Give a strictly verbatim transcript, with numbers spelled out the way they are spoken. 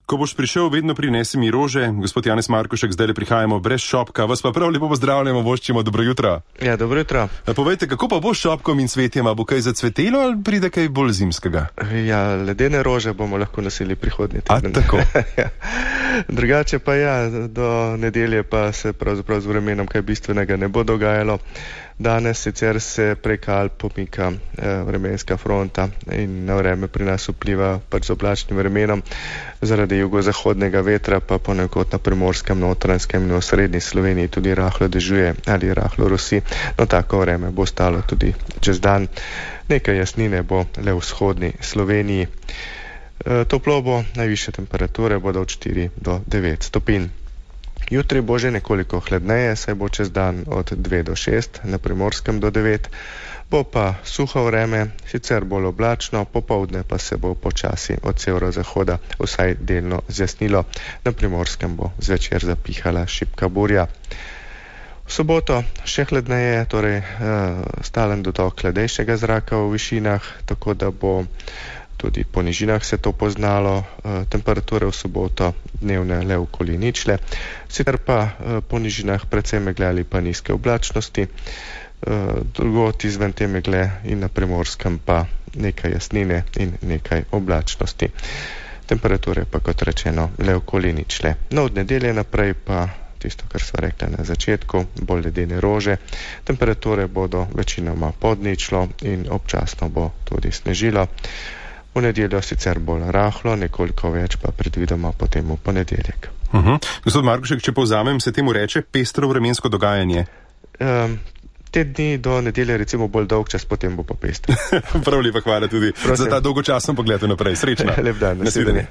Ko boš prišel, vedno prinesi mi rože. Gospod Janez Markušek, zdaj le prihajamo brez šopka. Vas pa prav lepo pozdravljamo, voščimo, dobro jutro. Ja, dobro jutro. Povejte, kako pa bo s šopkom in cvetjem? Bo kaj zacvetelo ali pride kaj bolj zimskega? Ja, ledene rože bomo lahko nosili prihodnji teden. A, tako. Ja. Drugače pa ja, do nedelje pa se pravzaprav z vremenom kaj bistvenega ne bo dogajalo. Danes sicer se prek Alp pomika eh, vremenska fronta in na vreme pri nas vpliva pač z oblačnim vremenom. Zaradi jugozahodnega vetra pa ponekod na Primorskem, Notranjskem in v srednji Sloveniji tudi rahlo dežuje ali rahlo rosi. No, tako vreme bo stalo tudi čez dan. Nekaj jasnine bo le v vzhodni Sloveniji. E, toplo bo, najvišje temperature bodo od štiri do devet stopinj. Jutri bo že nekoliko hladneje, saj bo čez dan od dve do šest, na Primorskem do devet. Bo pa suho vreme, sicer bolj oblačno, popoldne pa se bo počasi od severozahoda vsaj delno zjasnilo. Na Primorskem bo zvečer zapihala šibka burja. V soboto še hladneje, torej uh, stalen dotok hladnejšega zraka v višinah, tako da bo tudi po nižinah se to poznalo. Uh, temperature v soboto dnevne le okoli ničle, sicer pa uh, po nižinah precej megle ali pa nizke oblačnosti. Uh, drugot izven te megle in na Primorskem pa nekaj jasnine in nekaj oblačnosti. Temperature pa, kot rečeno, le okoli ničle. No, od nedelje naprej pa tisto, kar sva rekla na začetku, bolj ledene rože. Temperature bodo večinoma pod ničlo in občasno bo tudi snežilo. V nedeljo sicer bolj rahlo, nekoliko več pa predvidoma potem v ponedeljek. Uh-huh. Gospod Markušek, če povzamem, se temu reče pestro vremensko dogajanje? Um, te dni do nedelje recimo bolj dolg čas, potem bo pa pestro. Prav lepa, hvala tudi Prosim. Za ta dolgočasen pogled naprej. Srečno. Lep dan. Nasvidenje.